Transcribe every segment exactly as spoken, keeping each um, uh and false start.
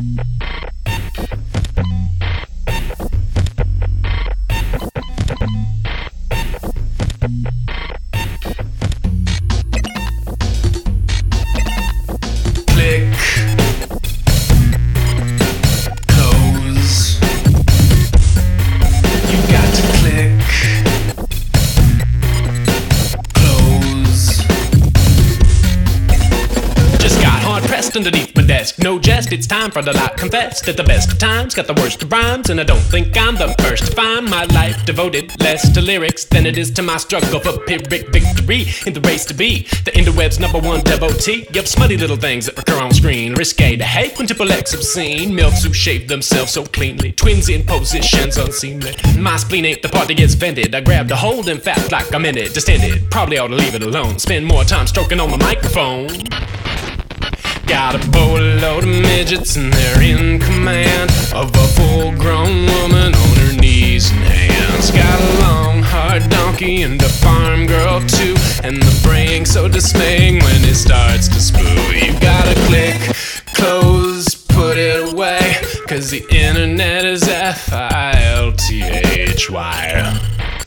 Underneath my desk, no jest, it's time for the light. Confessed at the best of times, got the worst of rhymes, and I don't think I'm the first to find my life devoted less to lyrics than it is to my struggle for pyrrhic victory in the race to be the interweb's number one devotee of smutty little things that recur on screen. Risque to hate when triple X obscene milfs who shave themselves so cleanly, twins in positions unseemly. My spleen ain't the part that gets vented. I grabbed a hold and fat like I'm in it, distended. Probably ought to leave it alone. Spend more time stroking on the microphone. Got a boatload of midgets and they're in command of a full-grown woman on her knees and hands. Got a long, hard donkey and a farm girl too, and the brain so dismaying when it starts to spew. You gotta click, close, put it away, cause the internet is F I L T H Y.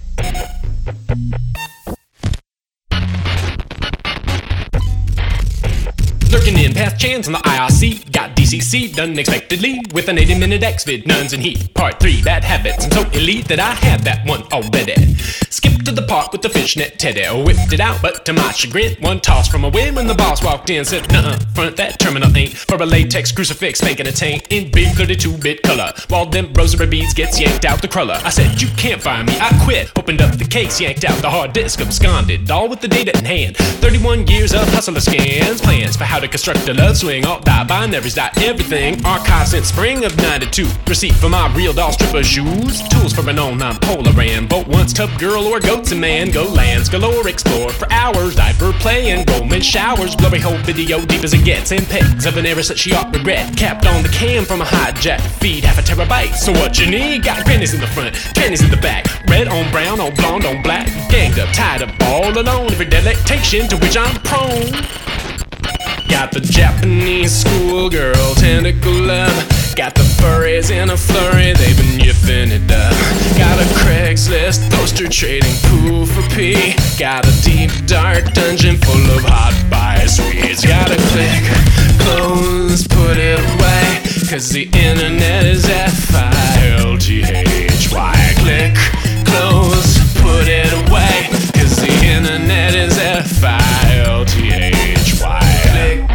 Lurking in past chance on the I R C, got D C C'd unexpectedly with an eighty minute X-vid, nuns and heat. Part three, bad habits, and so elite that I had that one already. Skipped to the part with the fishnet teddy, whipped it out, but to my chagrin, one toss from a win when the boss walked in, said, nuh-uh, front that terminal ain't for a latex crucifix spanking a taint in big thirty-two bit color, while them rosary beads gets yanked out the cruller. I said, you can't fire me, I quit. Opened up the case, yanked out the hard disk, absconded, all with the data in hand. thirty-one years of hustler scans, plans for how to construct a love swing, alt dot binaries dot everything, archive since spring of ninety-two, receipt for my real doll stripper shoes, tools for an online polar ran, vote once tub girl or goats and man, go lands galore, explore for hours, diaper play and Roman showers, glory hole video deep as it gets, and pegs of an heiress that she ought regret, capped on the cam from a hijack feed, half a terabyte, so what you need, got pennies in the front, pennies in the back, red on brown, on blonde, on black, ganged up, tied up, all alone, every delectation to which I'm prone. Got the Japanese schoolgirl tentacle love, got the furries in a flurry, they've been yipping it up. Got a Craigslist poster trading poo for pee, got a deep dark dungeon full of hot bias reads. Gotta click, close, put it away, cause the internet is F I L T H Y. Click, close, put it away, cause the internet is F I L T H Y. Click,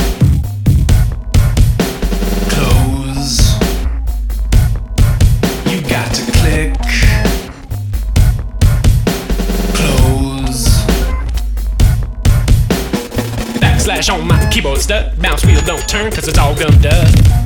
close, you got to click, close. Backslash on my keyboard stuck, mouse wheel don't turn cause it's all gummed up.